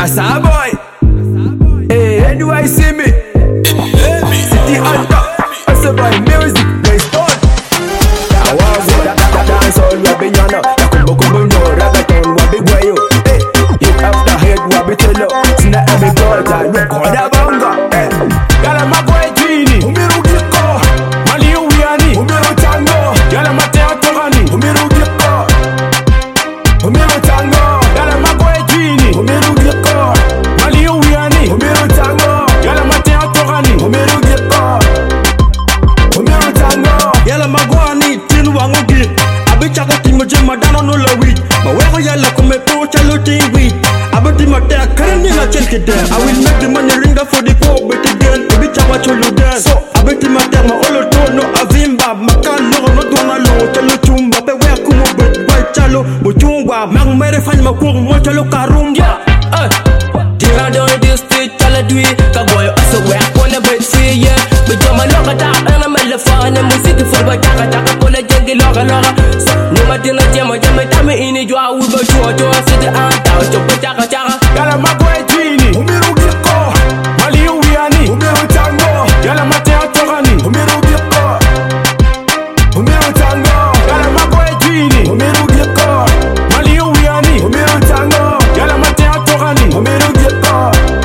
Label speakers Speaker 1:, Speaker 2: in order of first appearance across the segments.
Speaker 1: Asa boy. Hey, do I see me? City on top. Asa boy music. Let's start. I was it. Dance all wabi nyana. Kumbo kumbo no ragaton wabi guayo. Hey, you after head wabi telo. Sina emi gota. Record a banga. Hey, yala magoe jini. Umiru giko. Mali uwiani. Umiru tango. Yala mate atorani. Umiru giko. Umiru tango. Yala magoe jini. Umiru giko. Mali uwiani. Umiru tango. Yala mate atorani. Umiru giko. Umiru tango.
Speaker 2: Yala magwani tin wangu git. Abicha ko timo jema dano no la wit. Ma wego yala kome po chalo ting wit. Abati mate akarani la chelke den. I will make the money ringa for the poor but again. Abicha wa cholo den. So abati mate ma olo to no avimba. Makalo no dona lo chalo chumba. Pe wea kumo bet wai chalo muchungwa. Mang mere fany ma kung mo chalo karumba.
Speaker 3: Tira down this street, chala dwi. Kaboy asa wea kona bet free yeah. Bijoma loka ta ana mele fane musiki furba chaka chaka kona jengi loka loka. Nima tina jema jema tami ini jwa uba chua chua sidi anta chopa chaka chaka.
Speaker 1: Yala magoe jini. Umiru giko. Mali uwiani. Umiru tango. Yala mate atorani. Umiru giko. Umiru tango. Yala magoe jini. Umiru giko. Mali uwiani. Umiru tango. Yala mate atorani. Umiru giko.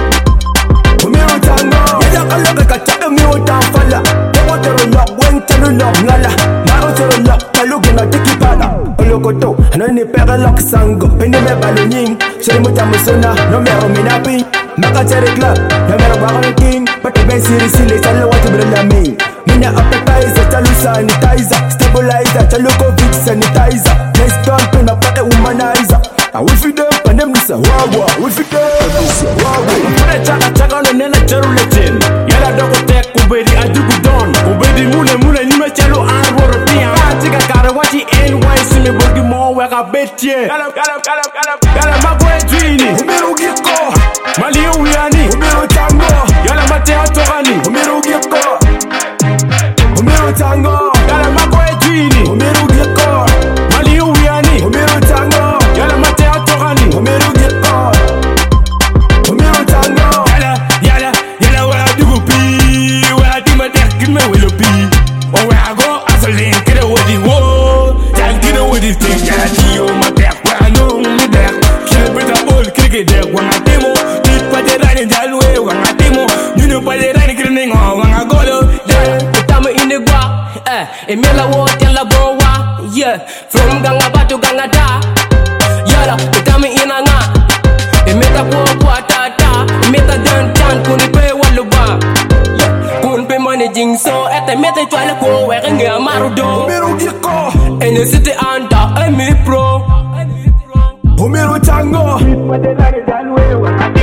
Speaker 1: Umiru tango. Yala kaloka kachaka miwa tafala. Ewa tero nok wen tero nok ngala. Maro tero nok kaluge na tiki pala. Olokoto anani pera lok sango. Pende me balonying. Shari muta musona. No mero minapi. Maka tere club. No mero wakane king. Pate ben siri sile. Chalo watu brenda me. Mina appetizer. Chalo sanitizer. Stabilizer. Chalo covid sanitizer. Let's dump in a pate womanizer. I will feed them and them this a wawa. We feed them this a wawa. Pune chaka chaka no nena cheru lechen. Yala dogo tek kubedi ajugu don. Kubedi mule mule nime chelo arworo tiya. Chika kare wachi NYC me bogi mo weka betye. Yala magoe jini. Umiru giko. Mali uwiani. Umiru tango. Yala mate atorani. Umiru giko. Umiru tango. Yala magoe jini. Umiru giko. Mali uwiani. Umiru tango. Yala mate atorani. Umiru giko. Umiru tango.
Speaker 4: Yala where I do pee. Where I do my deck, give me will be. Or where I go, as a link, get away the wall. Can't get away the thing, yala dio my deck. Where I know me there. Kill with a old cricket deck when I demo. Keep by the running that way when I demo. You know by the running killing on when I go to.
Speaker 3: Tama ini gwa. Emela wo tela bowa. Yeah. From ganga ba to ganga da. Yala. Tama ina nga. Emeta kwa tata. Emeta dan dan kuni pe waluba. Kun pe managing so ete meta chwala ko weka nge amarudo.
Speaker 1: Umiru giko.
Speaker 3: Ene city anda emi pro.
Speaker 1: Umiru tango.
Speaker 2: Pate rani dalwe wakati.